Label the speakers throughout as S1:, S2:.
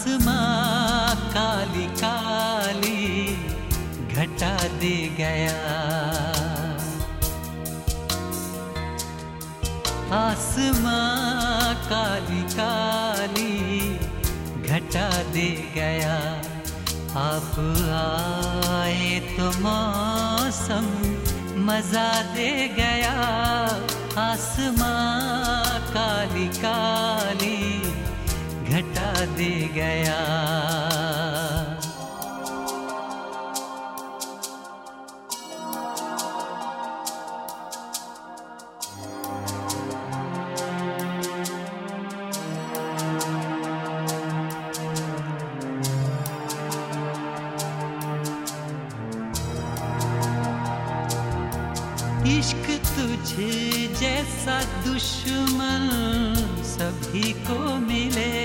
S1: आसमां काली काली घटा दे गया। आसमां काली काली घटा दे गया। आप आए तो मौसम मजा दे गया। आसमां काली काली घटा दे गया। इश्क तुझे जैसा दुश्मन सभी को मिले।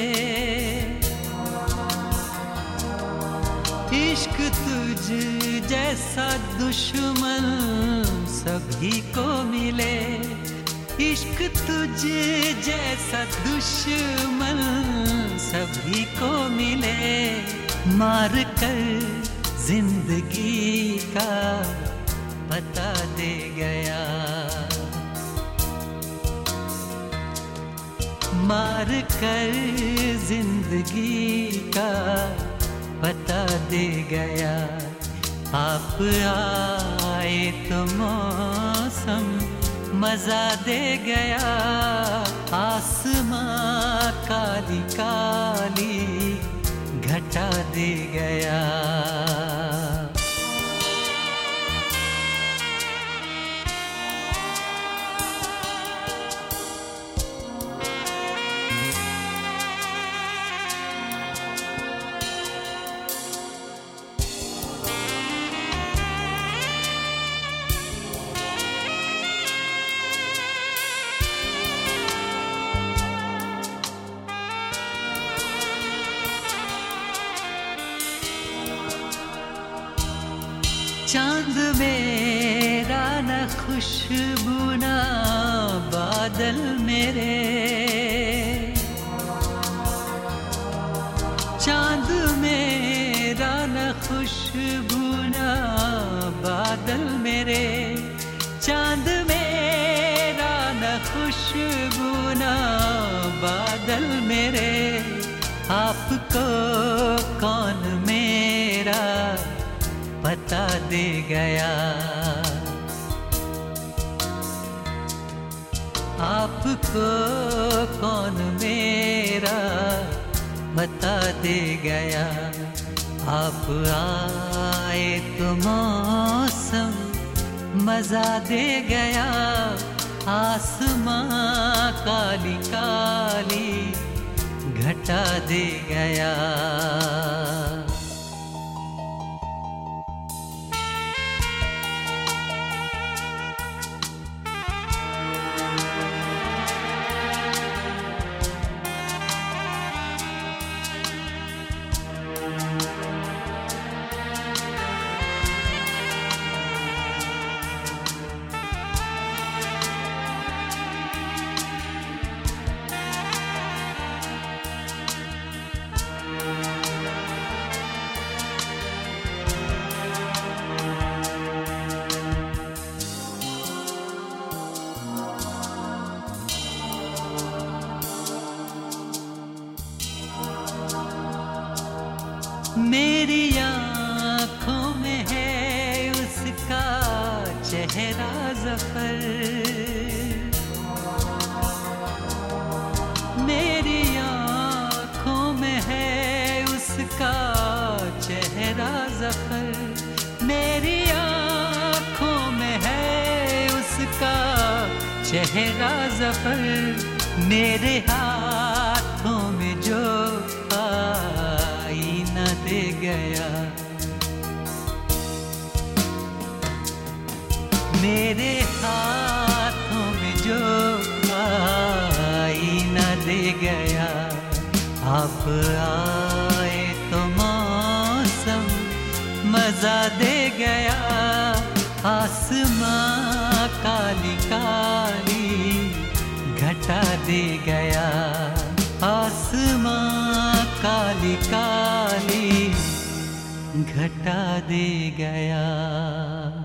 S1: इश्क तुझे जैसा दुश्मन सभी को मिले। इश्क तुझे जैसा दुश्मन सभी को मिले। मार कर जिंदगी का बता दे गया। मार कर जिंदगी का बता दे गया। आप आए तो मौसम मजा दे गया। आसमां काली काली घटा दे गया। चांद मेरा न खुशबू न बादल मेरे। चांद मेरा न खुशबू न बादल मेरे। चांद मेरा न खुशबू न बादल मेरे। आपको कौन मेरा बता दे गया। आपको कौन मेरा बता दे गया। आप आए तो मौसम मजा दे गया। आसमां काली काली घटा दे गया। मेरी आँखों में है उसका चेहरा ज़फ़र। मेरी आँखों में है उसका चेहरा ज़फ़र। मेरी आँखों में है उसका चेहरा ज़फ़र। मेरे हाथों में जो दे गया। मेरे हाथों में जो आईना दे गया। आप आए तो मौसम मजा दे गया। आसमां काली काली घटा दे गया। आसमां काली घटा दे गया।